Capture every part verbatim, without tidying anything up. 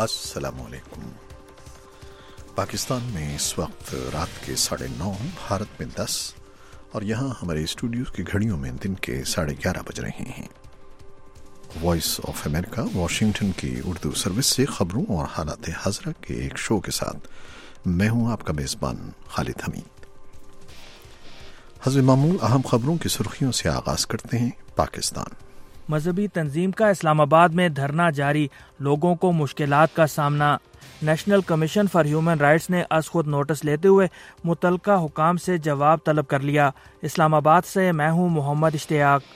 السلام علیکم۔ پاکستان میں اس وقت رات کے ساڑھے نو، بھارت میں دس، اور یہاں ہمارے اسٹوڈیوز کی گھڑیوں میں دن کے ساڑھے گیارہ بج رہے ہیں۔ وائس آف امریکہ واشنگٹن کی اردو سروس سے خبروں اور حالات حاضرہ کے ایک شو کے ساتھ میں ہوں آپ کا میزبان خالد حمید۔ حسب معمول اہم خبروں کی سرخیوں سے آغاز کرتے ہیں۔ پاکستان مذہبی تنظیم کا اسلام آباد میں دھرنا جاری، لوگوں کو مشکلات کا سامنا۔ National commission for human rights نے از خود نوٹس لیتے ہوئے متعلقہ حکام سے جواب طلب کر لیا۔ اسلام آباد سے میں ہوں محمد اشتیاق۔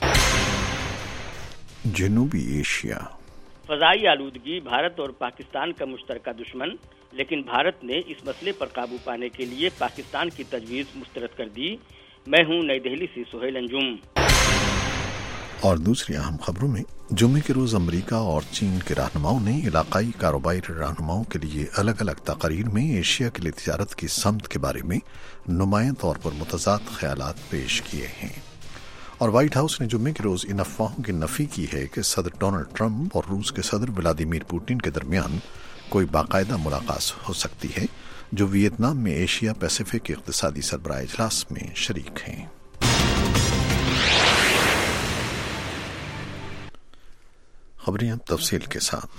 جنوبی ایشیا فضائی آلودگی بھارت اور پاکستان کا مشترکہ دشمن، لیکن بھارت نے اس مسئلے پر قابو پانے کے لیے پاکستان کی تجویز مسترد کر دی۔ میں ہوں نئی دہلی سے سہیل انجم۔ اور دوسری اہم خبروں میں جمعے کے روز امریکہ اور چین کے رہنماؤں نے علاقائی کاروباری رہنماؤں کے لیے الگ الگ تقاریر میں ایشیا کے لیے تجارت کی سمت کے بارے میں نمایاں طور پر متضاد خیالات پیش کیے ہیں، اور وائٹ ہاؤس نے جمعے کے روز ان افواہوں کی نفی کی ہے کہ صدر ڈونلڈ ٹرمپ اور روس کے صدر ولادیمیر پوٹن کے درمیان کوئی باقاعدہ ملاقات ہو سکتی ہے، جو ویتنام میں ایشیا پیسیفک اقتصادی سربراہ اجلاس میں شریک ہیں۔ خبریں اب تفصیل کے ساتھ۔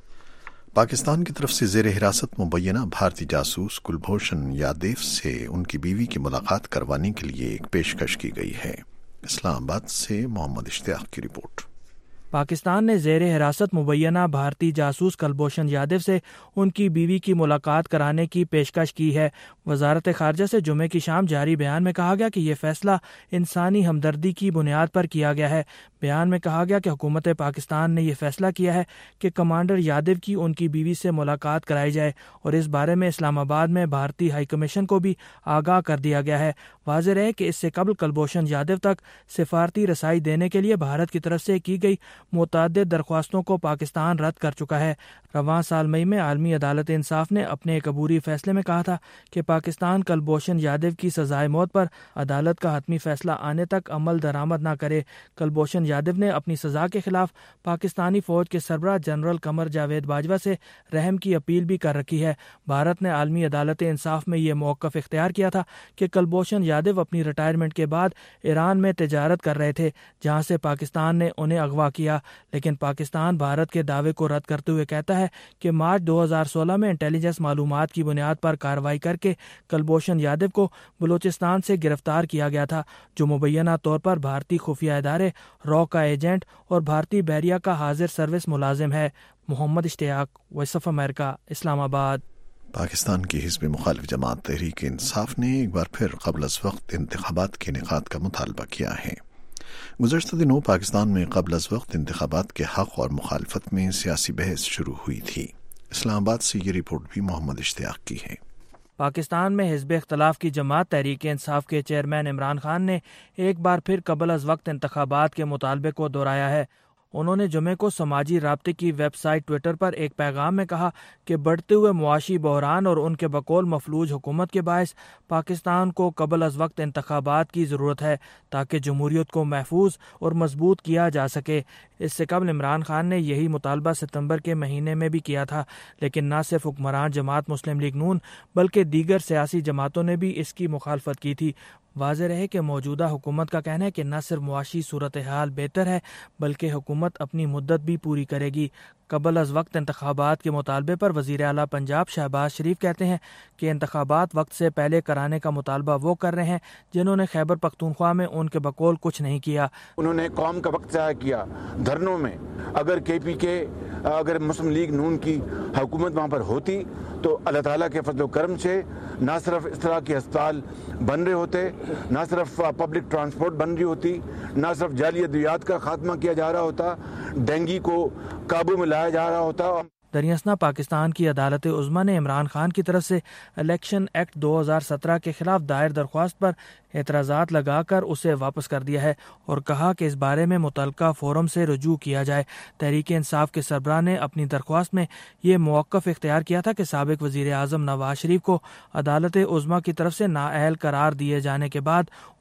پاکستان کی طرف سے زیر حراست مبینہ بھارتی جاسوس کلبھوشن یادیو سے ان کی بیوی کی ملاقات کروانے کے لیے ایک پیشکش کی گئی ہے۔ اسلام آباد سے محمد اشتیاق کی رپورٹ۔ پاکستان نے زیر حراست مبینہ بھارتی جاسوس کلبھوشن یادیو سے ان کی بیوی کی ملاقات کرانے کی پیشکش کی ہے۔ وزارت خارجہ سے جمعے کی شام جاری بیان میں کہا گیا کہ یہ فیصلہ انسانی ہمدردی کی بنیاد پر کیا گیا ہے۔ بیان میں کہا گیا کہ حکومت پاکستان نے یہ فیصلہ کیا ہے کہ کمانڈر یادیو کی ان کی بیوی سے ملاقات کرائی جائے، اور اس بارے میں اسلام آباد میں بھارتی ہائی کمیشن کو بھی آگاہ کر دیا گیا ہے۔ واضح رہے کہ اس سے قبل کلبھوشن یادیو تک سفارتی رسائی دینے کے لیے بھارت کی طرف سے کی گئی متعدد درخواستوں کو پاکستان رد کر چکا ہے۔ رواں سال مئی میں عالمی عدالت انصاف نے اپنے ایک عبوری فیصلے میں کہا تھا کہ پاکستان کلبھوشن یادیو کی سزائے موت پر عدالت کا حتمی فیصلہ آنے تک عمل درآمد نہ کرے۔ کلبھوشن یادیو نے اپنی سزا کے خلاف پاکستانی فوج کے سربراہ جنرل قمر جاوید باجوہ سے رحم کی اپیل بھی کر رکھی ہے۔ بھارت نے عالمی عدالت انصاف میں یہ موقف اختیار کیا تھا کہ کلبھوشن یادیو اپنی ریٹائرمنٹ کے بعد ایران میں تجارت کر رہے تھے، جہاں سے پاکستان نے انہیں اغوا کیا، لیکن پاکستان بھارت کے دعوے کو رد کرتے ہوئے کہتا ہے کہ مارچ دو ہزار سولہ میں انٹیلیجنس معلومات کی بنیاد پر کارروائی کر کے کلبھوشن یادیو کو بلوچستان سے گرفتار کیا گیا تھا، جو مبینہ طور پر بھارتی خفیہ ادارے را کا ایجنٹ اور بھارتی بحریہ کا حاضر سروس ملازم ہے۔ محمد اشتیاق، وائس آف امریکہ، اسلام آباد۔ پاکستان کی حزب مخالف جماعت تحریک انصاف نے ایک بار پھر قبل از وقت انتخابات کے انعقاد کا مطالبہ کیا ہے۔ گزشتہ دنوں پاکستان میں قبل از وقت انتخابات کے حق اور مخالفت میں سیاسی بحث شروع ہوئی تھی۔ اسلام آباد سے یہ رپورٹ بھی محمد اشتیاق کی ہے۔ پاکستان میں حزب اختلاف کی جماعت تحریک انصاف کے چیئرمین عمران خان نے ایک بار پھر قبل از وقت انتخابات کے مطالبے کو دہرایا ہے۔ انہوں نے جمعے کو سماجی رابطے کی ویب سائٹ ٹویٹر پر ایک پیغام میں کہا کہ بڑھتے ہوئے معاشی بحران اور ان کے بقول مفلوج حکومت کے باعث پاکستان کو قبل از وقت انتخابات کی ضرورت ہے تاکہ جمہوریت کو محفوظ اور مضبوط کیا جا سکے۔ اس سے قبل عمران خان نے یہی مطالبہ ستمبر کے مہینے میں بھی کیا تھا، لیکن نہ صرف حکمران جماعت مسلم لیگ نون بلکہ دیگر سیاسی جماعتوں نے بھی اس کی مخالفت کی تھی۔ واضح رہے کہ موجودہ حکومت کا کہنا ہے کہ نہ صرف معاشی صورتحال بہتر ہے بلکہ حکومت اپنی مدت بھی پوری کرے گی۔ قبل از وقت انتخابات کے مطالبے پر وزیر اعلیٰ پنجاب شہباز شریف کہتے ہیں کہ انتخابات وقت سے پہلے کرانے کا مطالبہ وہ کر رہے ہیں جنہوں نے خیبر پختونخوا میں ان کے بقول کچھ نہیں کیا۔ انہوں نے قوم کا وقت ضائع کیا دھرنوں میں۔ اگر کے پی کے اگر مسلم لیگ نون کی حکومت وہاں پر ہوتی تو اللہ تعالیٰ کے فضل و کرم سے نہ صرف اس طرح کے اسپتال بن رہے ہوتے، نہ صرف پبلک ٹرانسپورٹ بن رہی ہوتی، نہ صرف جعلی ادویات کا خاتمہ کیا جا رہا ہوتا، ڈینگی کو قابو میں لایا جا رہا ہوتا۔ دریاسنا پاکستان کی عدالت عظمیٰ نے عمران خان کی طرف سے الیکشن ایکٹ دو ہزار سترہ کے خلاف دائر درخواست پر اعتراضات لگا کر اسے واپس کر دیا ہے اور کہا کہ اس بارے میں متعلقہ فورم سے رجوع کیا جائے۔ تحریک انصاف کے سربراہ نے اپنی درخواست میں یہ موقف اختیار کیا تھا کہ سابق وزیر اعظم نواز شریف کو عدالت عظمیٰ کی طرف سے نااہل قرار دیے جانے کے بعد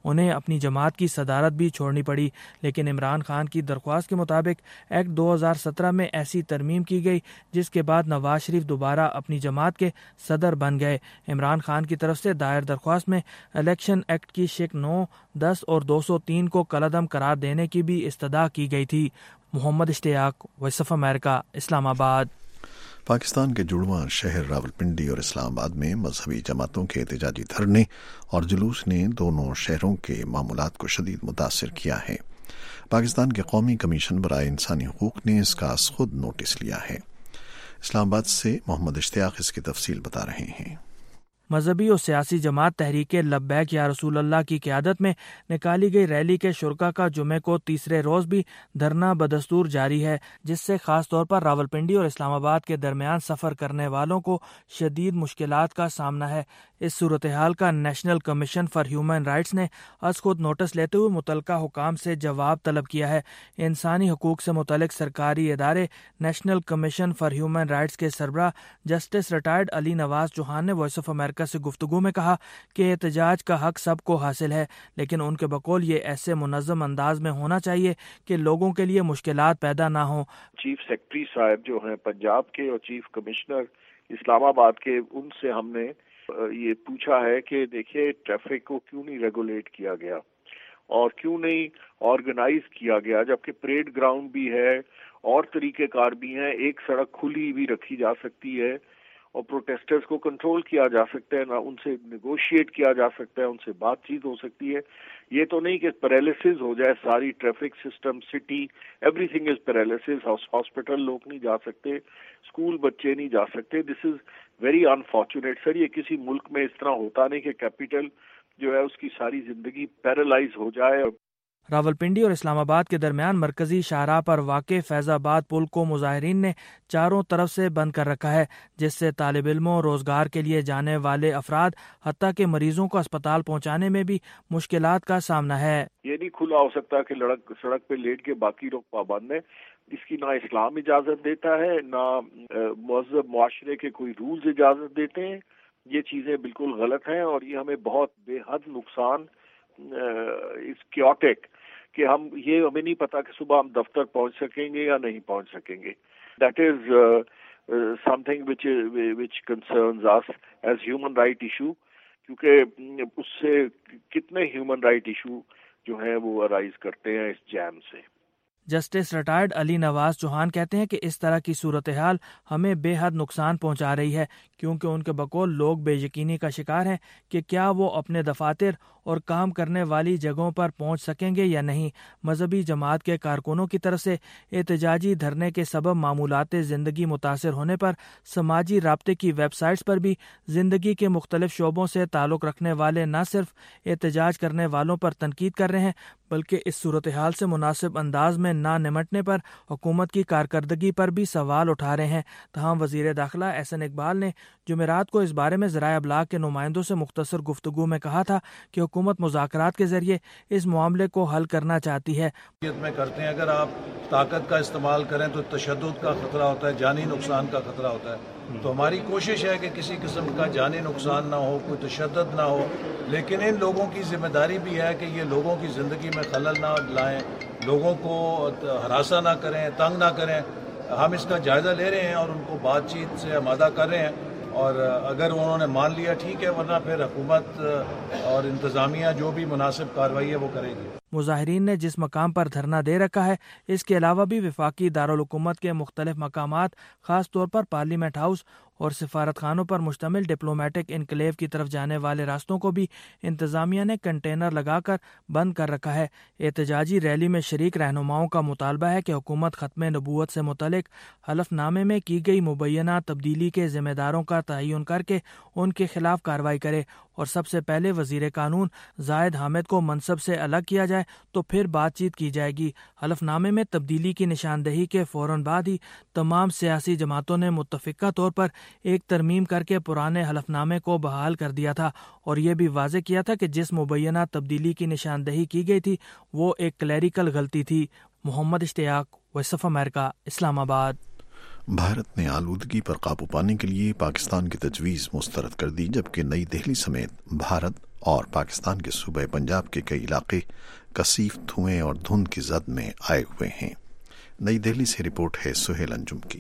انہیں اپنی جماعت کی صدارت بھی چھوڑنی پڑی، لیکن عمران خان کی درخواست کے مطابق ایکٹ دو ہزار سترہ میں ایسی ترمیم کی گئی جس کے بعد نواز شریف دوبارہ اپنی جماعت کے صدر بن گئے۔ عمران خان کی طرف سے دائر درخواست میں الیکشن ایکٹ کی شق نو، دس اور دو سو تین کو کالعدم قرار دینے کی بھی استدعا کی گئی تھی۔ محمد اشتیاق، وائس آف امریکہ، اسلام آباد۔ پاکستان کے جڑواں شہر راولپنڈی اور اسلام آباد میں مذہبی جماعتوں کے احتجاجی دھرنے اور جلوس نے دونوں شہروں کے معاملات کو شدید متاثر کیا ہے۔ پاکستان کے قومی کمیشن برائے انسانی حقوق نے اس کا از خود نوٹس لیا ہے۔ اسلام آباد سے محمد اشتیاق اس کی تفصیل بتا رہے ہیں۔ مذہبی اور سیاسی جماعت تحریک لبیک یا رسول اللہ کی قیادت میں نکالی گئی ریلی کے شرکا کا جمعے کو تیسرے روز بھی دھرنا بدستور جاری ہے، جس سے خاص طور پر راولپنڈی اور اسلام آباد کے درمیان سفر کرنے والوں کو شدید مشکلات کا سامنا ہے۔ اس صورتحال کا national commission for human rights نے از خود نوٹس لیتے ہوئے متعلقہ حکام سے جواب طلب کیا ہے۔ انسانی حقوق سے متعلق سرکاری ادارے national commission for human rights کے سربراہ جسٹس ریٹائرڈ علی نواز چوہان نے وائس آف امریکہ سے گفتگو میں کہا کہ احتجاج کا حق سب کو حاصل ہے، لیکن ان کے بقول یہ ایسے منظم انداز میں ہونا چاہیے کہ لوگوں کے لیے مشکلات پیدا نہ ہوں۔ چیف سیکرٹری صاحب جو ہیں پنجاب کے اور چیف کمشنر اسلام آباد کے، ان سے ہم نے یہ پوچھا ہے کہ دیکھیے ٹریفک کو کیوں نہیں ریگولیٹ کیا گیا اور کیوں نہیں آرگنائز کیا گیا، جبکہ پریڈ گراؤنڈ بھی ہے اور طریقہ کار بھی ہیں، ایک سڑک کھلی بھی رکھی جا سکتی ہے اور پروٹیسٹرز کو کنٹرول کیا جا سکتا ہے، نہ ان سے نیگوشیٹ کیا جا سکتا ہے، ان سے بات چیت ہو سکتی ہے۔ یہ تو نہیں کہ پیرالسس ہو جائے ساری traffic system, city, everything is paralysis. Hospital لوگ نہیں جا سکتے، اسکول بچے نہیں جا سکتے۔ This is very unfortunate sir. یہ کسی ملک میں اس طرح ہوتا نہیں کہ کیپٹل جو ہے اس کی ساری زندگی پیرالائز ہو جائے۔ راولپنڈی اور اسلام آباد کے درمیان مرکزی شاہراہ پر واقع فیض آباد پل کو مظاہرین نے چاروں طرف سے بند کر رکھا ہے، جس سے طالب علموں، روزگار کے لیے جانے والے افراد، حتیٰ کہ مریضوں کو اسپتال پہنچانے میں بھی مشکلات کا سامنا ہے۔ یہ نہیں کھلا ہو سکتا کہ لڑک سڑک پہ لیٹ کے باقی لوگ پابند ہیں۔ اس کی نہ اسلام اجازت دیتا ہے، نہ مہذب معاشرے کے کوئی رولز اجازت دیتے ہیں۔ یہ چیزیں بالکل غلط ہیں اور یہ ہمیں بہت بے حد نقصان اس کیوٹک کہ ہم یہ ہمیں نہیں پتا کہ صبح ہم دفتر پہنچ سکیں گے یا نہیں پہنچ سکیں گے۔ That is something which which concerns us as human right issue, کیونکہ اس سے کتنے ہیومن رائٹ ایشو جو ہیں وہ ارائز کرتے ہیں اس جیم سے۔ جسٹس ریٹائرڈ علی نواز چوہان کہتے ہیں کہ اس طرح کی صورتحال ہمیں بے حد نقصان پہنچا رہی ہے، کیونکہ ان کے بقول لوگ بے یقینی کا شکار ہیں کہ کیا وہ اپنے دفاتر اور کام کرنے والی جگہوں پر پہنچ سکیں گے یا نہیں۔ مذہبی جماعت کے کارکنوں کی طرف سے احتجاجی دھرنے کے سبب معمولات زندگی متاثر ہونے پر سماجی رابطے کی ویب سائٹس پر بھی زندگی کے مختلف شعبوں سے تعلق رکھنے والے نہ صرف احتجاج کرنے والوں پر تنقید کر رہے ہیں، بلکہ اس صورتحال سے مناسب انداز میں نہ نمٹنے پر حکومت کی کارکردگی پر بھی سوال اٹھا رہے ہیں۔ تاہم وزیر داخلہ احسن اقبال نے جمعرات کو اس بارے میں ذرائع ابلاغ کے نمائندوں سے مختصر گفتگو میں کہا تھا کہ حکومت مذاکرات کے ذریعے اس معاملے کو حل کرنا چاہتی ہے۔ میں کرتے ہیں اگر آپ طاقت کا استعمال کریں تو تشدد کا خطرہ ہوتا ہے، جانی نقصان کا خطرہ ہوتا ہے، تو ہماری کوشش ہے کہ کسی قسم کا جانی نقصان نہ ہو، کوئی تشدد نہ ہو، لیکن ان لوگوں کی ذمہ داری بھی ہے کہ یہ لوگوں کی زندگی میں خلل نہ لائیں، لوگوں کو ہراساں نہ کریں، تنگ نہ کریں۔ ہم اس کا جائزہ لے رہے ہیں اور ان کو بات چیت سے آمادہ کر رہے ہیں، اور اگر انہوں نے مان لیا ٹھیک ہے، ورنہ پھر حکومت اور انتظامیہ جو بھی مناسب کارروائی ہے وہ کرے گی۔ مظاہرین نے جس مقام پر دھرنا دے رکھا ہے، اس کے علاوہ بھی وفاقی دارالحکومت کے مختلف مقامات، خاص طور پر پارلیمنٹ ہاؤس اور سفارت خانوں پر مشتمل ڈپلومیٹک انکلیو کی طرف جانے والے راستوں کو بھی انتظامیہ نے کنٹینر لگا کر بند کر رکھا ہے۔ احتجاجی ریلی میں شریک رہنماؤں کا مطالبہ ہے کہ حکومت ختم نبوت سے متعلق حلف نامے میں کی گئی مبینہ تبدیلی کے ذمہ داروں کا تعین کر کے ان کے خلاف کارروائی کرے، اور سب سے پہلے وزیر قانون زاہد حامد کو منصب سے الگ کیا جائے، تو پھر بات چیت کی جائے گی۔ حلف نامے میں تبدیلی کی نشاندہی کے فوراً بعد ہی تمام سیاسی جماعتوں نے متفقہ طور پر ایک ترمیم کر کے پرانے حلف نامے کو بحال کر دیا تھا، اور یہ بھی واضح کیا تھا کہ جس مبینہ تبدیلی کی نشاندہی کی گئی تھی وہ ایک کلیریکل غلطی تھی۔ محمد اشتیاق، وائس آف امریکہ، اسلام آباد۔ بھارت نے آلودگی پر قابو پانے کے لیے پاکستان کی تجویز مسترد کر دی، جبکہ نئی دہلی سمیت بھارت اور پاکستان کے صوبہ پنجاب کے کئی علاقے کثیف دھوئیں اور دھند کی زد میں آئے ہوئے ہیں۔ نئی دہلی سے رپورٹ ہے سہیل انجم کی۔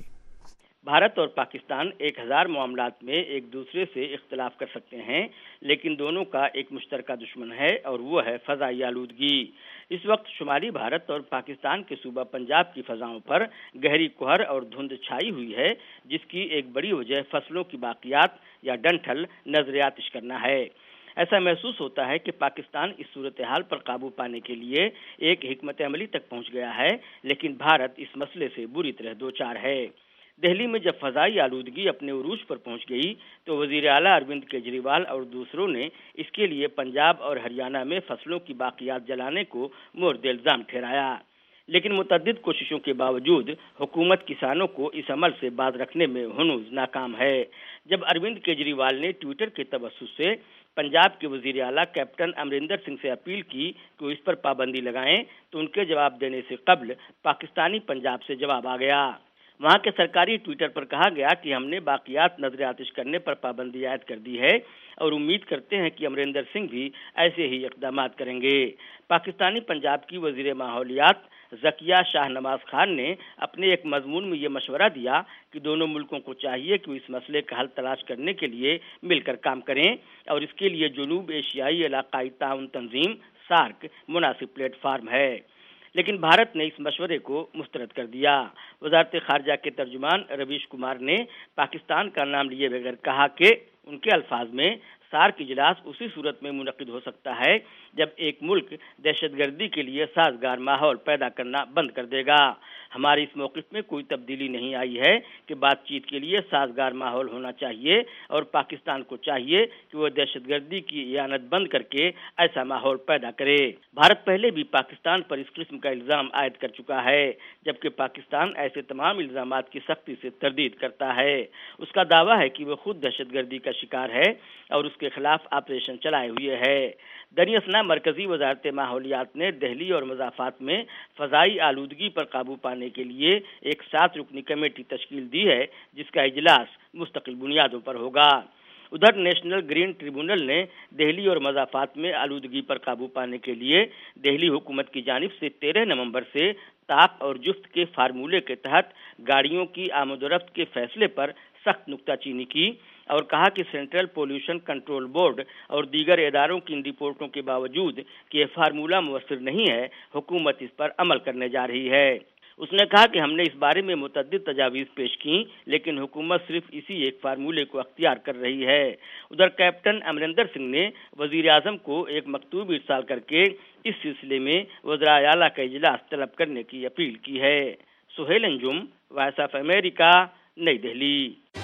بھارت اور پاکستان ایک ہزار معاملات میں ایک دوسرے سے اختلاف کر سکتے ہیں، لیکن دونوں کا ایک مشترکہ دشمن ہے اور وہ ہے فضائی آلودگی۔ اس وقت شمالی بھارت اور پاکستان کے صوبہ پنجاب کی فضاؤں پر گہری کہر اور دھند چھائی ہوئی ہے، جس کی ایک بڑی وجہ فصلوں کی باقیات یا ڈنٹھل نظر آتش کرنا ہے۔ ایسا محسوس ہوتا ہے کہ پاکستان اس صورتحال پر قابو پانے کے لیے ایک حکمت عملی تک پہنچ گیا ہے، لیکن بھارت اس مسئلے سے بری طرح دوچار ہے۔ دہلی میں جب فضائی آلودگی اپنے عروج پر پہنچ گئی تو وزیر اعلیٰ اروند کیجریوال اور دوسروں نے اس کے لیے پنجاب اور ہریانہ میں فصلوں کی باقیات جلانے کو مورد الزام ٹھہرایا، لیکن متعدد کوششوں کے باوجود حکومت کسانوں کو اس عمل سے باز رکھنے میں ہنوز ناکام ہے۔ جب اروند کیجریوال نے ٹویٹر کے توسط سے پنجاب کے وزیر اعلیٰ کیپٹن امریندر سنگھ سے اپیل کی کہ وہ اس پر پابندی لگائیں تو ان کے جواب دینے سے قبل پاکستانی پنجاب سے جواب آ گیا۔ وہاں کے سرکاری ٹویٹر پر کہا گیا کہ ہم نے باقیات نظر آتش کرنے پر پابندی عائد کر دی ہے اور امید کرتے ہیں کہ امریندر سنگھ بھی ایسے ہی اقدامات کریں گے۔ پاکستانی پنجاب کی وزیر ماحولیات ذکیہ شاہ نواز خان نے اپنے ایک مضمون میں یہ مشورہ دیا کہ دونوں ملکوں کو چاہیے کہ وہ اس مسئلے کا حل تلاش کرنے کے لیے مل کر کام کریں اور اس کے لیے جنوب ایشیائی علاقائی تعاون تنظیم سارک مناسب پلیٹ فارم ہے، لیکن بھارت نے اس مشورے کو مسترد کر دیا۔ وزارت خارجہ کے ترجمان رویش کمار نے پاکستان کا نام لیے بغیر کہا کہ ان کے الفاظ میں سارک اجلاس اسی صورت میں منعقد ہو سکتا ہے جب ایک ملک دہشت گردی کے لیے سازگار ماحول پیدا کرنا بند کر دے گا۔ ہماری اس موقف میں کوئی تبدیلی نہیں آئی ہے کہ بات چیت کے لیے سازگار ماحول ہونا چاہیے اور پاکستان کو چاہیے کہ وہ دہشت گردی کی اعانت بند کر کے ایسا ماحول پیدا کرے۔ بھارت پہلے بھی پاکستان پر اس قسم کا الزام عائد کر چکا ہے، جبکہ پاکستان ایسے تمام الزامات کی سختی سے تردید کرتا ہے۔ اس کا دعویٰ ہے کہ وہ خود دہشت گردی کا شکار ہے اور اس کے خلاف آپریشن چلائے ہوئے ہے۔ دریں اثنا مرکزی وزارت ماحولیات نے دہلی اور مضافات میں فضائی آلودگی پر قابو پانے کے لیے ایک سات رکنی کمیٹی تشکیل دی ہے، جس کا اجلاس مستقل بنیادوں پر ہوگا۔ ادھر نیشنل گرین ٹریبونل نے دہلی اور مضافات میں آلودگی پر قابو پانے کے لیے دہلی حکومت کی جانب سے تیرہ نومبر سے طاق اور جفت کے فارمولے کے تحت گاڑیوں کی آمد و رفت کے فیصلے پر سخت نکتہ چینی کی اور کہا کہ سینٹرل پولوشن کنٹرول بورڈ اور دیگر اداروں کی ان رپورٹوں کے باوجود کہ یہ فارمولہ مؤثر نہیں ہے، حکومت اس پر عمل کرنے جا رہی ہے۔ اس نے کہا کہ ہم نے اس بارے میں متعدد تجاویز پیش کی، لیکن حکومت صرف اسی ایک فارمولے کو اختیار کر رہی ہے۔ ادھر کیپٹن امریندر سنگھ نے وزیر اعظم کو ایک مکتوب ارسال کر کے اس سلسلے میں وزرائے اعلیٰ کا اجلاس طلب کرنے کی اپیل کی ہے۔ Sohail Anjum, voice of America, نئی دہلی۔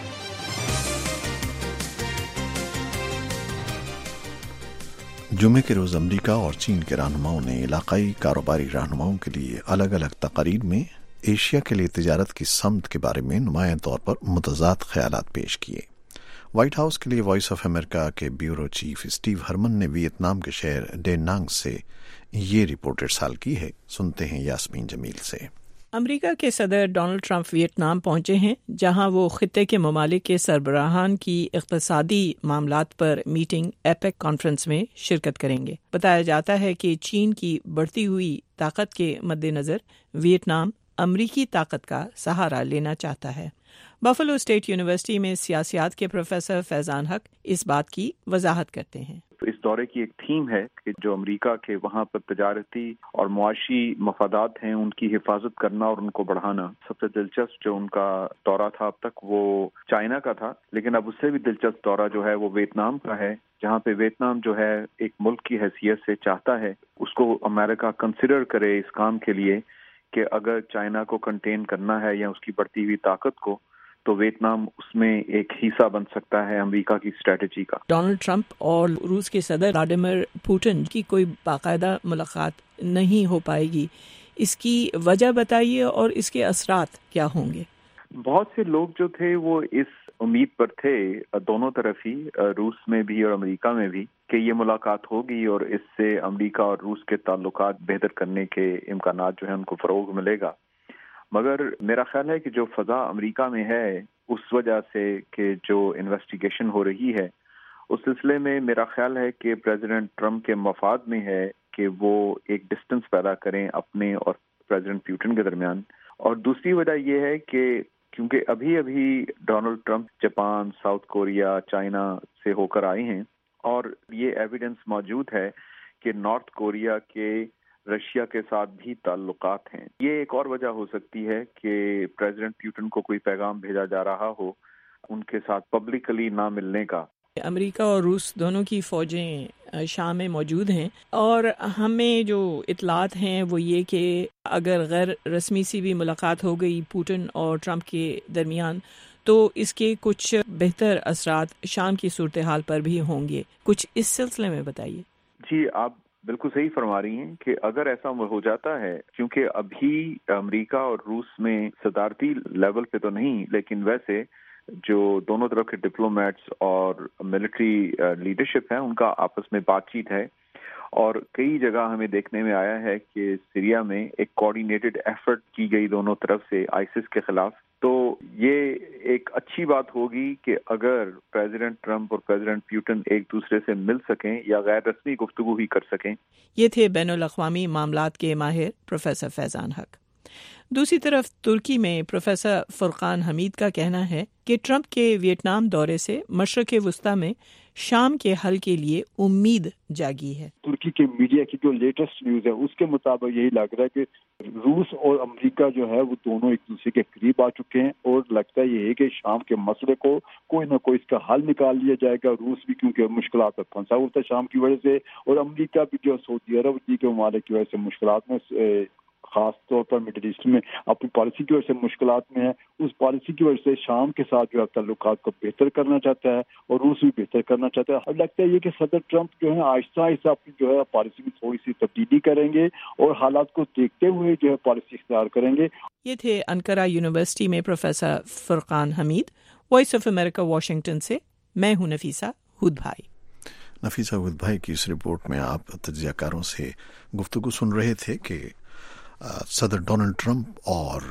جمعے کے روز امریکہ اور چین کے رہنماؤں نے علاقائی کاروباری رہنماؤں کے لیے الگ الگ تقاریر میں ایشیا کے لیے تجارت کی سمت کے بارے میں نمایاں طور پر متضاد خیالات پیش کیے۔ وائٹ ہاؤس کے لیے وائس آف امریکہ کے بیورو چیف اسٹیو ہرمن نے ویتنام کے شہر ڈے نانگ سے یہ رپورٹ ارسال کی ہے۔ سنتے ہیں یاسمین جمیل سے۔ امریکہ کے صدر ڈونلڈ ٹرمپ ویتنام پہنچے ہیں، جہاں وہ خطے کے ممالک کے سربراہان کی اقتصادی معاملات پر میٹنگ ایپیک کانفرنس میں شرکت کریں گے۔ بتایا جاتا ہے کہ چین کی بڑھتی ہوئی طاقت کے مد نظر ویتنام امریکی طاقت کا سہارا لینا چاہتا ہے۔ بفلو اسٹیٹ یونیورسٹی میں سیاسیات کے پروفیسر فیضان حق اس بات کی وضاحت کرتے ہیں۔ اس دورے کی ایک تھیم ہے کہ جو امریکہ کے وہاں پر تجارتی اور معاشی مفادات ہیں ان کی حفاظت کرنا اور ان کو بڑھانا۔ سب سے دلچسپ جو ان کا دورہ تھا اب تک وہ چائنا کا تھا، لیکن اب اس سے بھی دلچسپ دورہ جو ہے وہ ویتنام کا ہے، جہاں پہ ویتنام جو ہے ایک ملک کی حیثیت سے چاہتا ہے اس کو امریکہ کنسیڈر کرے اس کام کے لیے کہ اگر چائنا کو کنٹین کرنا ہے یا اس کی بڑھتی ہوئی طاقت کو، تو ویتنام اس میں ایک حصہ بن سکتا ہے امریکہ کی اسٹریٹجی کا۔ ڈونلڈ ٹرمپ اور روس کے صدر ولاڈیمیر پوٹن کی کوئی باقاعدہ ملاقات نہیں ہو پائے گی، اس کی وجہ بتائیے اور اس کے اثرات کیا ہوں گے؟ بہت سے لوگ جو تھے وہ اس امید پر تھے دونوں طرف ہی، روس میں بھی اور امریکہ میں بھی، کہ یہ ملاقات ہوگی اور اس سے امریکہ اور روس کے تعلقات بہتر کرنے کے امکانات جو ہیں ان کو فروغ ملے گا۔ مگر میرا خیال ہے کہ جو فضا امریکہ میں ہے اس وجہ سے کہ جو انویسٹیگیشن ہو رہی ہے اس سلسلے میں میرا خیال ہے کہ پریزیڈنٹ ٹرمپ کے مفاد میں ہے کہ وہ ایک ڈسٹنس پیدا کریں اپنے اور پریزیڈنٹ پیوٹن کے درمیان. اور دوسری وجہ یہ ہے کہ کیونکہ ابھی ابھی Donald Trump Japan, South Korea, China سے ہو کر آئے ہیں اور یہ ایویڈنس موجود ہے کہ نارتھ کوریا کے رشیا کے ساتھ بھی تعلقات ہیں. یہ ایک اور وجہ ہو سکتی ہے کہ پریزیڈنٹ پیوٹن کو کوئی پیغام بھیجا جا رہا ہو ان کے ساتھ پبلکلی نہ ملنے کا. امریکہ اور روس دونوں کی فوجیں شام میں موجود ہیں اور ہمیں جو اطلاعات ہیں وہ یہ کہ اگر غیر رسمی سی بھی ملاقات ہو گئی پوٹن اور ٹرمپ کے درمیان تو اس کے کچھ بہتر اثرات شام کی صورتحال پر بھی ہوں گے. کچھ اس سلسلے میں بتائیے. جی آپ بالکل صحیح فرما رہی ہیں کہ اگر ایسا ہو جاتا ہے، کیونکہ ابھی امریکہ اور روس میں صدارتی لیول پہ تو نہیں لیکن ویسے جو دونوں طرف کے ڈپلومیٹس اور ملٹری لیڈرشپ ہیں ان کا آپس میں بات چیت ہے اور کئی جگہ ہمیں دیکھنے میں آیا ہے کہ سیریا میں ایک کوآرڈینیٹڈ ایفرٹ کی گئی دونوں طرف سے آئیسس کے خلاف. تو یہ ایک اچھی بات ہوگی کہ اگر پریزیڈنٹ ٹرمپ اور پریزیڈنٹ پیوٹن ایک دوسرے سے مل سکیں یا غیر رسمی گفتگو ہی کر سکیں. یہ تھے بین الاقوامی معاملات کے ماہر پروفیسر فیضان حق. دوسری طرف ترکی میں پروفیسر فرقان حمید کا کہنا ہے کہ ٹرمپ کے ویتنام دورے سے مشرق وسطی میں شام کے حل کے لیے امید جاگی ہے. ترکی کے میڈیا کی جو لیٹسٹ نیوز ہے اس کے مطابق یہی لگ رہا ہے کہ روس اور امریکہ جو ہے وہ دونوں ایک دوسرے کے قریب آ چکے ہیں اور لگتا ہے یہ کہ شام کے مسئلے کو کوئی نہ کوئی اس کا حل نکال لیا جائے گا. روس بھی کیونکہ مشکلات میں پھنسا ہوتا ہے شام کی وجہ سے اور امریکہ بھی جو سعودی عرب کے ممالک کی وجہ سے مشکلات میں خاص طور پر مڈل ایسٹ میں اپنی پالیسی کی وجہ سے مشکلات میں ہے. اس پالیسی کی وجہ سے شام کے ساتھ جو ہے تعلقات کو بہتر کرنا چاہتا ہے اور روس بھی بہتر کرنا چاہتا ہے. اور لگتا ہے یہ کہ صدر ٹرمپ جو ہے آہستہ آہستہ اپنی جو ہے پالیسی میں تھوڑی سی تبدیلی کریں گے اور حالات کو دیکھتے ہوئے جو ہے پالیسی اختیار کریں گے. یہ تھے انقرہ یونیورسٹی میں professor Furqan Hamid. Voice of America Washington سے میں ہوں نفیسہ ہود بھائی. نفیسہ ہود بھائی کی اس رپورٹ میں آپ تجزیہ کاروں سے گفتگو سن رہے تھے کہ صدر ڈونلڈ ٹرمپ اور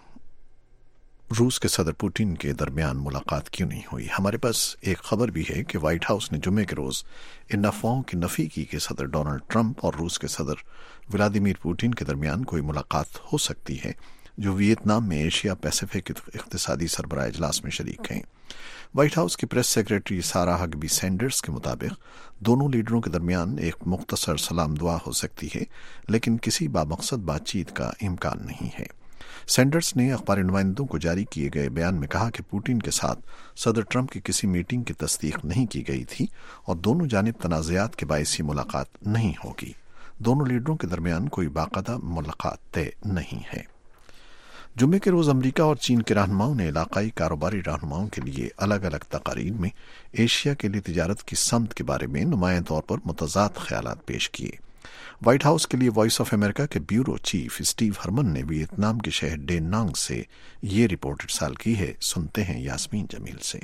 روس کے صدر پوٹن کے درمیان ملاقات کیوں نہیں ہوئی. ہمارے پاس ایک خبر بھی ہے کہ وائٹ ہاؤس نے جمعے کے روز ان افواہوں کی نفی کی کہ صدر ڈونلڈ ٹرمپ اور روس کے صدر ولادیمیر پوٹن کے درمیان کوئی ملاقات ہو سکتی ہے جو ویتنام میں ایشیا پیسیفک اقتصادی سربراہ اجلاس میں شریک ہیں. وائٹ ہاؤس کی press secretary Sarah Huckabee Sanders کے مطابق دونوں لیڈروں کے درمیان ایک مختصر سلام دعا ہو سکتی ہے لیکن کسی بامقصد بات چیت کا امکان نہیں ہے. سینڈرز نے اخبار نمائندوں کو جاری کیے گئے بیان میں کہا کہ پوٹن کے ساتھ صدر ٹرمپ کی کسی میٹنگ کی تصدیق نہیں کی گئی تھی اور دونوں جانب تنازعات کے باعث یہ ملاقات نہیں ہوگی. دونوں لیڈروں کے درمیان کوئی باقاعدہ ملاقات طے نہیں ہے. جمعے کے روز امریکہ اور چین کے رہنماؤں نے علاقائی کاروباری رہنماؤں کے لیے الگ الگ تقاریر میں ایشیا کے لیے تجارت کی سمت کے بارے میں نمایاں طور پر متضاد خیالات پیش کیے. وائٹ ہاؤس کے لیے وائس آف امریکہ کے بیورو چیف اسٹیو ہرمن نے ویتنام کے شہر ڈے نانگ سے یہ رپورٹ ارسال کی ہے. سنتے ہیں یاسمین جمیل سے.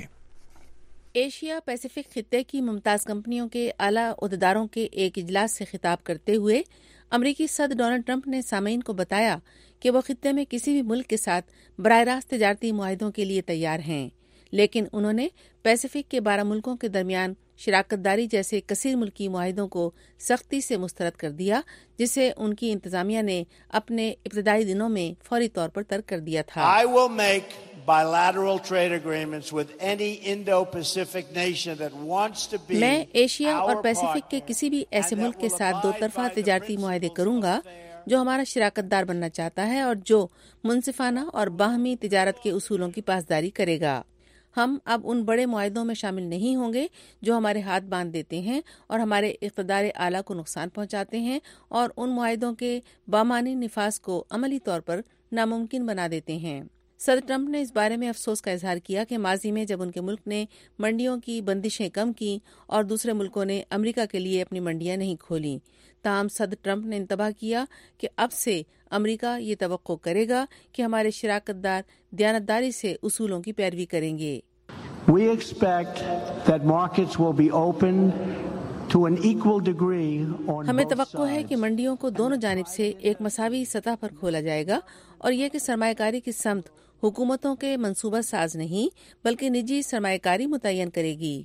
ایشیا پیسیفک خطے کی ممتاز کمپنیوں کے اعلیٰ عہدیداروں کے ایک اجلاس سے خطاب کرتے ہوئے امریکی صدر ڈونلڈ ٹرمپ نے سامعین کو بتایا کہ وہ خطے میں کسی بھی ملک کے ساتھ براہ راست تجارتی معاہدوں کے لیے تیار ہیں، لیکن انہوں نے پیسیفک کے بارہ ملکوں کے درمیان شراکت داری جیسے کثیر ملکی معاہدوں کو سختی سے مسترد کر دیا، جسے ان کی انتظامیہ نے اپنے ابتدائی دنوں میں فوری طور پر ترک کر دیا تھا. I will make bilateral trade agreements with any Indo-Pacific nation that wants to be میں ایشیا اور پیسیفک کے کسی بھی ایسے ملک کے ساتھ دو طرفہ تجارتی معاہدے کروں گا جو ہمارا شراکت دار بننا چاہتا ہے اور جو منصفانہ اور باہمی تجارت کے اصولوں کی پاسداری کرے گا. ہم اب ان بڑے معاہدوں میں شامل نہیں ہوں گے جو ہمارے ہاتھ باندھ دیتے ہیں اور ہمارے اقتدار اعلیٰ کو نقصان پہنچاتے ہیں اور ان معاہدوں کے بامعنی نفاذ کو عملی طور پر ناممکن بنا دیتے ہیں. صدر ٹرمپ نے اس بارے میں افسوس کا اظہار کیا کہ ماضی میں جب ان کے ملک نے منڈیوں کی بندشیں کم کی اور دوسرے ملکوں نے امریکہ کے لیے اپنی منڈیاں نہیں کھولیں، تاہم صدر ٹرمپ نے انتباہ کیا کہ اب سے امریکہ یہ توقع کرے گا کہ ہمارے شراکت دار دیانتداری سے اصولوں کی پیروی کریں گے. We expect that markets will be open to an equal degree on ہمیں both توقع ہے sides. کہ منڈیوں کو دونوں جانب سے ایک مساوی سطح پر کھولا جائے گا اور یہ کہ سرمایہ کاری کی سمت حکومتوں کے منصوبہ ساز نہیں بلکہ نجی سرمایہ کاری متعین کرے گی.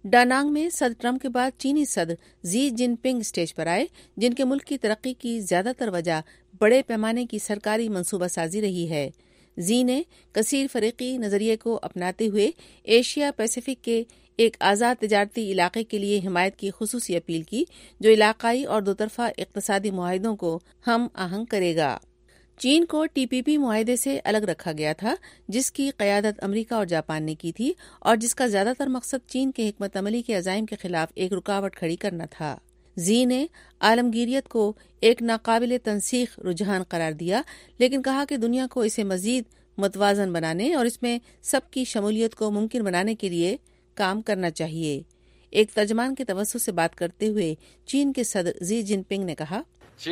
ڈانانگ میں صدر ٹرمپ کے بعد چینی صدر زی جن پنگ اسٹیج پر آئے، جن کے ملک کی ترقی کی زیادہ تر وجہ بڑے پیمانے کی سرکاری منصوبہ سازی رہی ہے۔ زی نے کثیر فریقی نظریے کو اپناتے ہوئے ایشیا پیسیفک کے ایک آزاد تجارتی علاقے کے لیے حمایت کی خصوصی اپیل کی، جو علاقائی اور دوطرفہ اقتصادی معاہدوں کو ہم آہنگ کرے گا۔ چین کو ٹی پی پی معاہدے سے الگ رکھا گیا تھا، جس کی قیادت امریکہ اور جاپان نے کی تھی، اور جس کا زیادہ تر مقصد چین کے حکمت عملی کے عزائم کے خلاف ایک رکاوٹ کھڑی کرنا تھا۔ زی نے عالمگیریت کو ایک ناقابل تنسیخ رجحان قرار دیا، لیکن کہا کہ دنیا کو اسے مزید متوازن بنانے اور اس میں سب کی شمولیت کو ممکن بنانے کے لیے کام کرنا چاہیے۔ ایک ترجمان کے توسط سے بات کرتے ہوئے چین کے صدر زی جن پنگ نے کہا،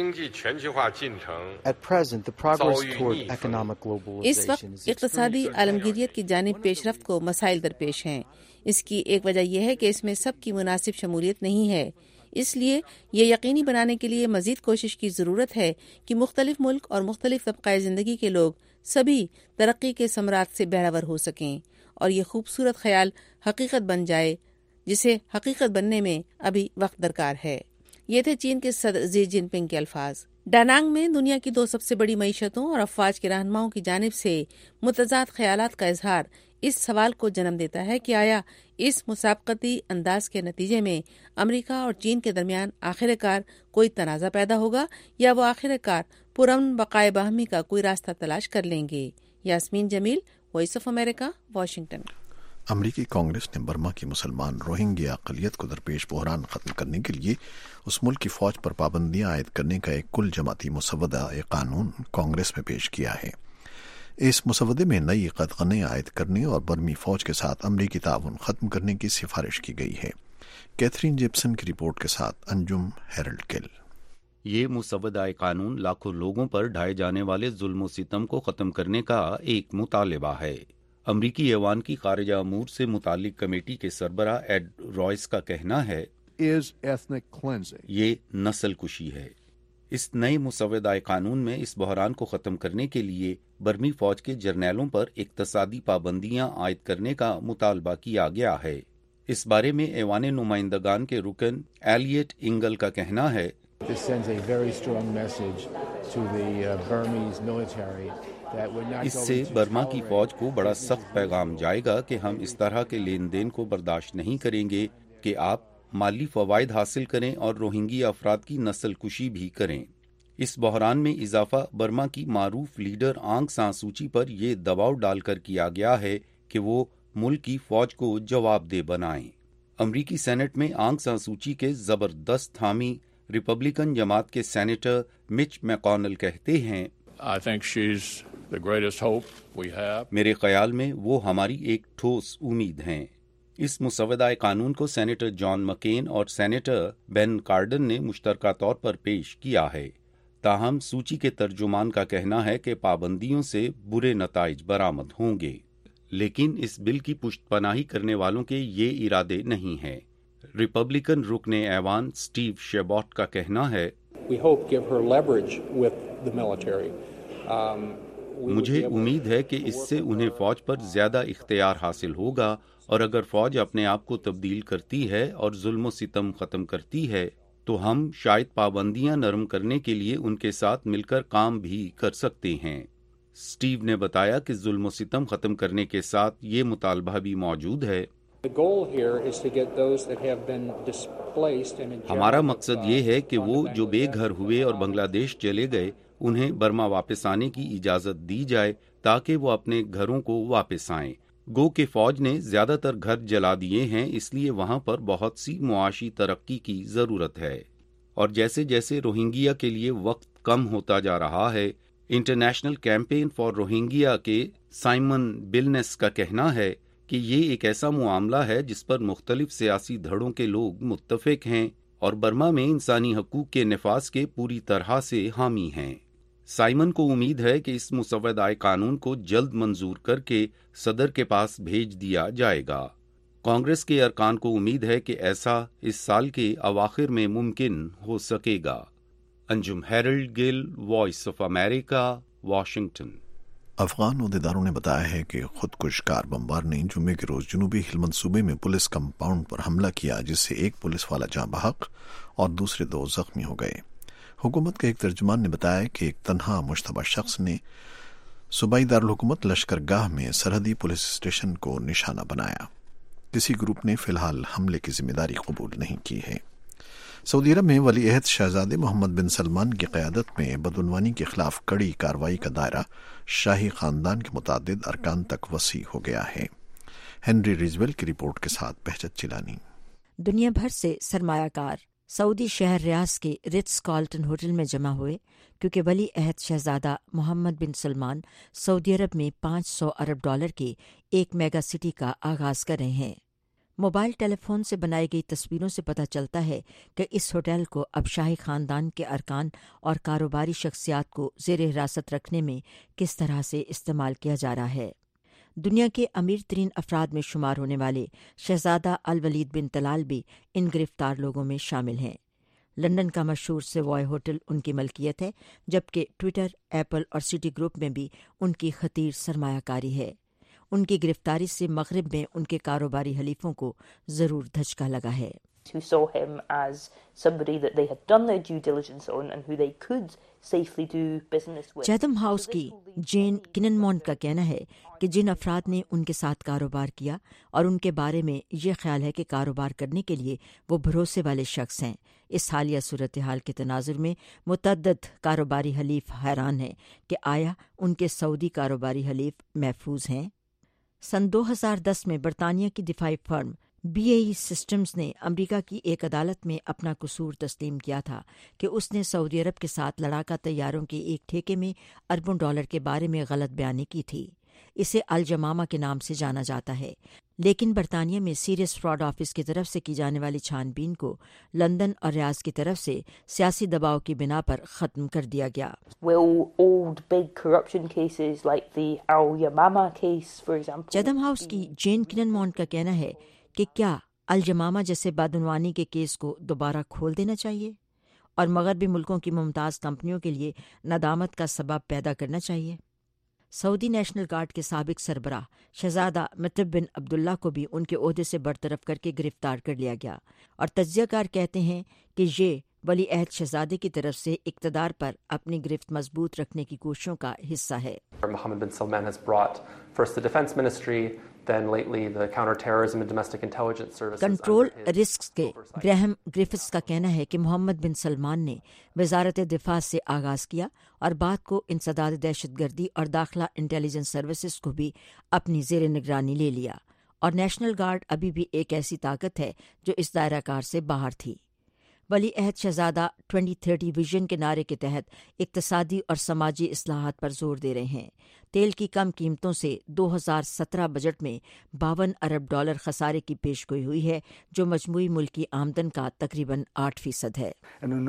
اس وقت اقتصادی عالمگیریت کی جانب پیش رفت کو مسائل درپیش ہیں۔ اس کی ایک وجہ یہ ہے کہ اس میں سب کی مناسب شمولیت نہیں ہے، اس لیے یہ یقینی بنانے کے لیے مزید کوشش کی ضرورت ہے کہ مختلف ملک اور مختلف طبقۂ زندگی کے لوگ سبھی ترقی کے ثمرات سے بہرور ہو سکیں اور یہ خوبصورت خیال حقیقت بن جائے، جسے حقیقت بننے میں ابھی وقت درکار ہے۔ یہ تھے چین کے صدر زی جن پنگ کے الفاظ۔ ڈانانگ میں دنیا کی دو سب سے بڑی معیشتوں اور افواج کے رہنماؤں کی جانب سے متضاد خیالات کا اظہار اس سوال کو جنم دیتا ہے کہ آیا اس مسابقتی انداز کے نتیجے میں امریکہ اور چین کے درمیان آخر کار کوئی تنازع پیدا ہوگا، یا وہ آخر کار پرامن بقائے باہمی کا کوئی راستہ تلاش کر لیں گے۔ Yasmeen Jamil, Voice of America, Washington. امریکی کانگریس نے برما کی مسلمان روہنگیا اقلیت کو درپیش بحران ختم کرنے کے لیے اس ملک کی فوج پر پابندیاں عائد کرنے کا ایک کل جماعتی مسودہ قانون کانگریس میں پیش کیا ہے۔ اس مسودے میں نئی قدغنیں عائد کرنے اور برمی فوج کے ساتھ امریکی تعاون ختم کرنے کی سفارش کی گئی ہے۔ کیتھرین جپسن کی رپورٹ کے ساتھ انجم ہیرلڈ گل۔ یہ مسودہ قانون لاکھوں لوگوں پر ڈھائے جانے والے ظلم و ستم کو ختم کرنے کا ایک مطالبہ ہے۔ امریکی ایوان کی خارجہ امور سے متعلق کمیٹی کے سربراہ ایڈ رائس کا کہنا ہے یہ نسل کشی ہے۔ اس نئے مسودہ قانون میں اس بحران کو ختم کرنے کے لیے برمی فوج کے جرنیلوں پر اقتصادی پابندیاں عائد کرنے کا مطالبہ کیا گیا ہے۔ اس بارے میں ایوان نمائندگان کے رکن ایلیٹ انگل کا کہنا ہے اس سے برما کی فوج کو بڑا سخت پیغام جائے گا کہ ہم اس طرح کے لین دین کو برداشت نہیں کریں گے کہ آپ مالی فوائد حاصل کریں اور روہنگیا افراد کی نسل کشی بھی کریں۔ اس بحران میں اضافہ برما کی معروف لیڈر آنگ سان سوچی پر یہ دباؤ ڈال کر کیا گیا ہے کہ وہ ملک کی فوج کو جواب دہ بنائیں۔ امریکی سینٹ میں آنگ سان سوچی کے زبردست حامی ریپبلکن جماعت کے سینیٹر مچ میکونل کہتے ہیں I think she's the greatest hope we have. میرے خیال میں وہ ہماری ایک ٹھوس امید ہیں۔ اس مسودہ قانون کو سینیٹر جان مکین اور سینیٹر بین کارڈن نے مشترکہ طور پر پیش کیا ہے۔ تاہم سوچی کے ترجمان کا کہنا ہے کہ پابندیوں سے برے نتائج برآمد ہوں گے، لیکن اس بل کی پشت پناہی کرنے والوں کے یہ ارادے نہیں ہیں۔ ریپبلکن رکن ایوان سٹیو شیباٹ کا کہنا ہے We hope give her leverage with the military. Um, مجھے امید ہے کہ اس سے انہیں فوج پر زیادہ اختیار حاصل ہوگا، اور اگر فوج اپنے آپ کو تبدیل کرتی ہے اور ظلم و ستم ختم کرتی ہے تو ہم شاید پابندیاں نرم کرنے کے لیے ان کے ساتھ مل کر کام بھی کر سکتے ہیں۔ سٹیو نے بتایا کہ ظلم و ستم ختم کرنے کے ساتھ یہ مطالبہ بھی موجود ہے۔ ہمارا مقصد یہ ہے کہ وہ جو بے گھر ہوئے اور بنگلہ دیش چلے گئے انہیں برما واپس آنے کی اجازت دی جائے تاکہ وہ اپنے گھروں کو واپس آئیں۔ گو کہ فوج نے زیادہ تر گھر جلا دیے ہیں، اس لیے وہاں پر بہت سی معاشی ترقی کی ضرورت ہے۔ اور جیسے جیسے روہنگیا کے لیے وقت کم ہوتا جا رہا ہے، انٹرنیشنل کیمپین فار روہنگیا کے سائمن بلنس کا کہنا ہے کہ یہ ایک ایسا معاملہ ہے جس پر مختلف سیاسی دھڑوں کے لوگ متفق ہیں اور برما میں انسانی حقوق کے نفاذ کے پوری طرح سے حامی ہیں۔ سائمن کو امید ہے کہ اس مسودہ قانون کو جلد منظور کر کے صدر کے پاس بھیج دیا جائے گا۔ کانگریس کے ارکان کو امید ہے کہ ایسا اس سال کے اواخر میں ممکن ہو سکے گا۔ Anjum Harold Gill, Voice of America, Washington. Afghan عہدیداروں نے بتایا ہے کہ خودکش کار بمبار نے جمعے کے روز جنوبی ہلمند صوبے میں پولیس کمپاؤنڈ پر حملہ کیا، جس سے ایک پولیس والا جاں بحق اور دوسرے دو زخمی ہو گئے۔ حکومت کے ایک ترجمان نے بتایا کہ ایک تنہا مشتبہ شخص نے صوبائی دارالحکومت لشکر گاہ میں سرحدی پولیس اسٹیشن کو نشانہ بنایا۔ کسی گروپ نے فی الحال حملے کی ذمہ داری قبول نہیں کی ہے۔ سعودی عرب میں ولی عہد شہزادے محمد بن سلمان کی قیادت میں بدعنوانی کے خلاف کڑی کارروائی کا دائرہ شاہی خاندان کے متعدد ارکان تک وسیع ہو گیا ہے۔ ہنری ریزویل کی رپورٹ کے ساتھ بہجت چلانی۔ دنیا بھر سے سرمایہ کار سعودی شہر ریاض کے رٹز کارلٹن ہوٹل میں جمع ہوئے کیونکہ ولی عہد شہزادہ محمد بن سلمان سعودی عرب میں پانچ سو ارب ڈالر کے ایک میگا سٹی کا آغاز کر رہے ہیں۔ موبائل ٹیلی فون سے بنائی گئی تصویروں سے پتہ چلتا ہے کہ اس ہوٹل کو اب شاہی خاندان کے ارکان اور کاروباری شخصیات کو زیر حراست رکھنے میں کس طرح سے استعمال کیا جا رہا ہے۔ دنیا کے امیر ترین افراد میں شمار ہونے والے شہزادہ الولید بن طلال بھی ان گرفتار لوگوں میں شامل ہیں۔ لندن کا مشہور سیوائے ہوٹل ان کی ملکیت ہے، جبکہ ٹویٹر، ایپل اور سٹی گروپ میں بھی ان کی خطیر سرمایہ کاری ہے۔ ان کی گرفتاری سے مغرب میں ان کے کاروباری حلیفوں کو ضرور دھچکا لگا ہے۔ who saw him as somebody that they had done their due diligence on and who they could safely do business with. Chatham House کی جین کننمونٹ کا کہنا ہے کہ جن افراد نے ان کے ساتھ کاروبار کیا اور ان کے بارے میں یہ خیال ہے کہ کاروبار کرنے کے لیے وہ بھروسے والے شخص ہیں، اس حالیہ صورتحال کے تناظر میں متعدد کاروباری حلیف حیران ہیں کہ آیا ان کے سعودی کاروباری حلیف محفوظ ہیں۔ سن دو ہزار دس میں برطانیہ کی دفاعی فرم بی اے ای سسٹمز نے امریکہ کی ایک عدالت میں اپنا قصور تسلیم کیا تھا کہ اس نے سعودی عرب کے ساتھ لڑاکا طیاروں کے ایک ٹھیکے میں اربوں ڈالر کے بارے میں غلط بیانی کی تھی۔ اسے الجمامہ کے نام سے جانا جاتا ہے، لیکن برطانیہ میں سیریس فراڈ آفس کی طرف سے کی جانے والی چھان بین کو لندن اور ریاض کی طرف سے سیاسی دباؤ کی بنا پر ختم کر دیا گیا۔ چیتھم ہاؤس کی جین کننمونٹ کا کہنا ہے کہ کیا الجمامہ جیسے بدعنوانی کے کیس کو دوبارہ کھول دینا چاہیے اور مغربی ملکوں کی ممتاز کمپنیوں کے لیے ندامت کا سبب پیدا کرنا چاہیے۔ سعودی نیشنل گارڈ کے سابق سربراہ شہزادہ مطب بن عبداللہ کو بھی ان کے عہدے سے برطرف کر کے گرفتار کر لیا گیا، اور تجزیہ کار کہتے ہیں کہ یہ ولی عہد شہزادے کی طرف سے اقتدار پر اپنی گرفت مضبوط رکھنے کی کوششوں کا حصہ ہے۔ Mohammed bin Salman has brought first the defense ministry, then lately the counter-terrorism and domestic intelligence services. Control Risks کے گریہم گریفثس کا کہنا ہے کہ محمد بن سلمان نے وزارت دفاع سے آغاز کیا اور بعد کو انسداد دہشت گردی اور داخلہ انٹیلیجنس سروسز کو بھی اپنی زیر نگرانی لے لیا، اور نیشنل گارڈ ابھی بھی ایک ایسی طاقت ہے جو اس دائرہ کار سے باہر تھی۔ ولی عہد شہزادہ ٹوئنٹی تھرٹی ویژن کے نعرے کے تحت اقتصادی اور سماجی اصلاحات پر زور دے رہے ہیں۔ تیل کی کم قیمتوں سے دو ہزار سترہ بجٹ میں باون ارب ڈالر خسارے کی پیشگوئی ہوئی ہے، جو مجموعی ملکی آمدن کا تقریباً آٹھ فیصد ہے۔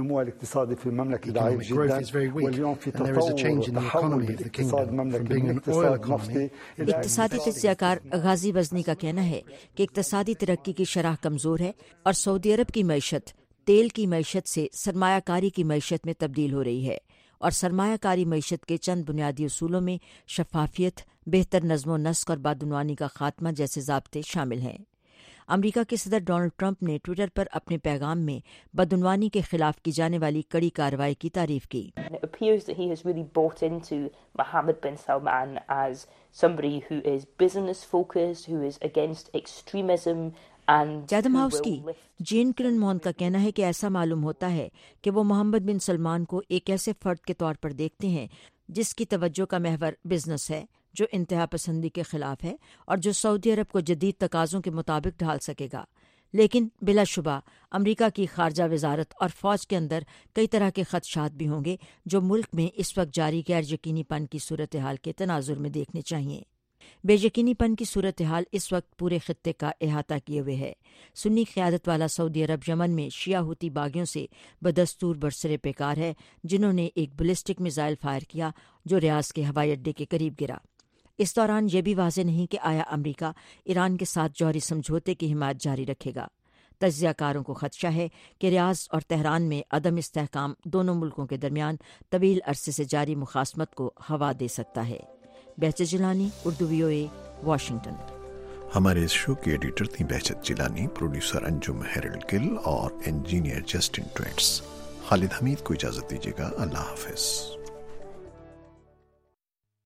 اقتصادی تجزیہ کار غازی وزنی کا کہنا ہے کہ اقتصادی ترقی کی شرح کمزور ہے اور سعودی عرب کی معیشت تیل کی معیشت سے سرمایہ کاری کی معیشت میں تبدیل ہو رہی ہے، اور سرمایہ کاری معیشت کے چند بنیادی اصولوں میں شفافیت، بہتر نظم و نسق اور بدعنوانی کا خاتمہ جیسے ضابطے شامل ہیں۔ امریکہ کے صدر ڈونلڈ ٹرمپ نے ٹویٹر پر اپنے پیغام میں بدعنوانی کے خلاف کی جانے والی کڑی کارروائی کی تعریف کی۔ It appears that he has really bought into Mohammed bin Salman as somebody who is business focused, who is against extremism. Chatham House کی جین کننمونٹ کا کہنا ہے کہ ایسا معلوم ہوتا ہے کہ وہ محمد بن سلمان کو ایک ایسے فرد کے طور پر دیکھتے ہیں جس کی توجہ کا محور بزنس ہے، جو انتہا پسندی کے خلاف ہے اور جو سعودی عرب کو جدید تقاضوں کے مطابق ڈھال سکے گا۔ لیکن بلا شبہ امریکہ کی خارجہ وزارت اور فوج کے اندر کئی طرح کے خدشات بھی ہوں گے جو ملک میں اس وقت جاری غیر یقینی پن کی صورتحال کے تناظر میں دیکھنے چاہیے۔ بے یقینی پن کی صورتحال اس وقت پورے خطے کا احاطہ کیے ہوئے ہے۔ سنی قیادت والا سعودی عرب یمن میں شیعہ ہوتی باغیوں سے بدستور برسر پیکار ہے، جنہوں نے ایک بلسٹک میزائل فائر کیا جو ریاض کے ہوائی اڈے کے قریب گرا۔ اس دوران یہ بھی واضح نہیں کہ آیا امریکہ ایران کے ساتھ جوہری سمجھوتے کی حمایت جاری رکھے گا۔ تجزیہ کاروں کو خدشہ ہے کہ ریاض اور تہران میں عدم استحکام دونوں ملکوں کے درمیان طویل عرصے سے جاری مخاصمت کو ہوا دے سکتا ہے۔ Behjat Jilani, Urdu V O A, Washington. ہمارے اس شو کی ایڈیٹر تھی بہجت جیلانی، پروڈیوسر انجم ہیرل گل اور engineer Justin Tweets. Khalid Hamid کو اجازت دیجیے گا، اللہ حافظ۔